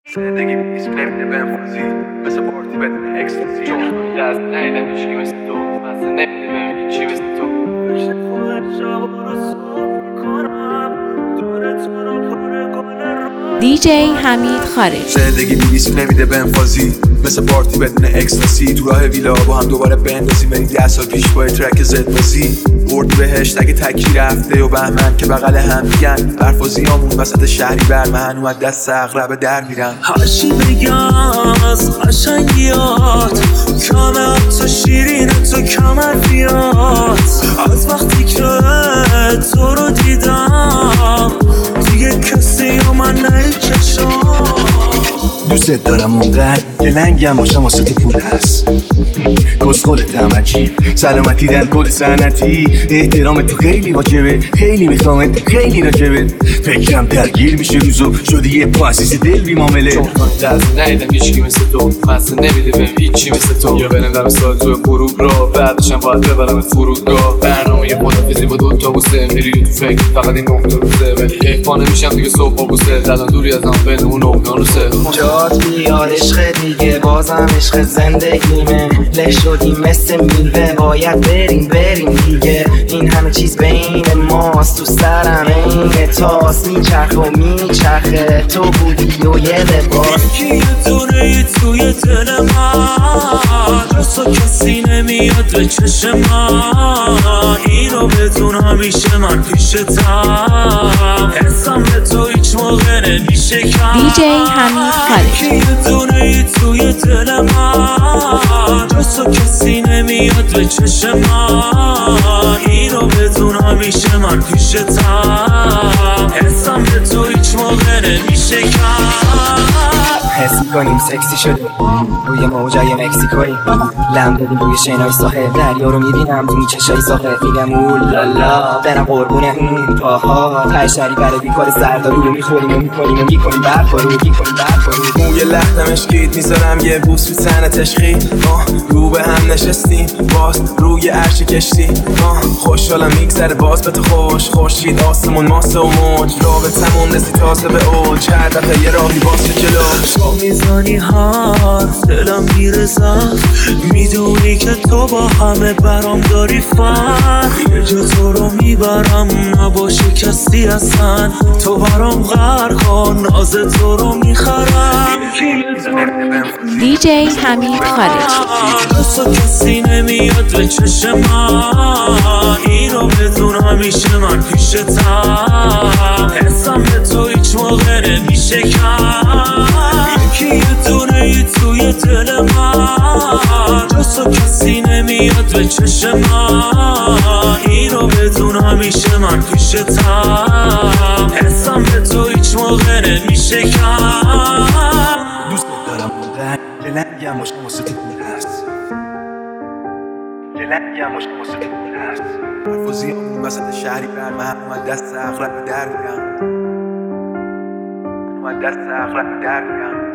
زندگی نیست نمیده بنفوزی مثل پارتی بدون اکستازی چون دست نیدم هیچکی مثل تو مثل نمیده بهم هیچی مثل تو پشت خودت شبا رو صبح میکنم دور تو رو پره کنه دیجی حمید خارج. زندگی نیست نمیده بنفوزی مثل پارتی بدون اکستازی تو راه ویلا با هم دوباره بندازیم بریم 10 سال پیش با ترک زد بازی اردی بهشت اگه تکی رفته و بهمن که بغل هم میگن برفازیامون وسط شهری برمهن اومد دست اغرب در میرن هرچی بگم از قشنگیات کمه تو شیرین تو کمر بیاد از وقتی که تو رو دیدم دیگه کسی و من نیکشم دوست دارم اونقدر که لنگم باشم واسه تو پول هست کس خودت هم عجیب سلامتی در کل سنتی احترام تو خیلی واجبه خیلی میخوامت خیلی راجبت فکرم درگیر میشه روزو شدی یه مؤسس دل بی معامله چون دست نیدم هیچکی مثل تو مثل نمیده بهم هیچی مثل تو یا برم در سال تو غروب را بعدشم باید ببرم فرودگاه برنامه یه خدافیزی با دوتا بوسه میری تو فکر فقط این نقطه روزه ولی حیفا نمیشم دیگه صبح با بوسه الان دوری از هم بین اون اقیانوسه جات بیاد عشق دیگه بازم عشق زندگیمه له شدیم مثل میوه باید بریم دیگه این همه چیز بین ماست تو سرم این تاس میچرخه تو بودی و یه لباس یکی یه دونه ای توی دل من جز تو کسی نمیاد به چشم من اینو بدون همیشه من پیشتم حسم به تو هیچ موقع نمیشه کم دیجی حمید خارج. یکی یه دونه ای توی دل من جز تو کسی نمیاد به چشم من اینو بدون همیشه من پیشتم حسم به تو هیچ موقع نمیشه کم حس میکنیم سکسی شده روی موجای مکزیکویی لم دادیم روی شنای ساحل دریا رو میبینم تو چشای ساحل میگم اولالا برم قربونه اون پاها ته شری برای بیکار سردارو رو میخوریم و میکنیم برخورو موی لختم اشکید میذارم یه بوس رو تن تشخی رو به هم نشستیم باز روی عرش کشتی خوشحالم میگذره باز به تو خوش خورشید آسمون ماسه و موج رابطمون رسی تازه به اوج هر دفعه یه راهی باز به جلو تو میزانی حرف دلم میرزد میدونی که تو با همه برام داری فرق یه جا تو رو میبرم نباشه کسی اصلا تو برام غرق کن ناز تو رو میخرم دیجی حمید خارج. تو کسی نمیاد به چشم من اینو بدون همیشه من پیشتم حسم به تو هیچ موقع نمیشه کم یکی یه دونه ای توی دل من جز تو کسی نمیاد به چشم من اینو بدون همیشه من پیشتم حسم به تو هیچ موقع نمیشه کم دوست دارم اونقدر که لنگم باشم واسه تو پول هست برفازیامون وسط شهری برمهن اومد دست اغرب در میرن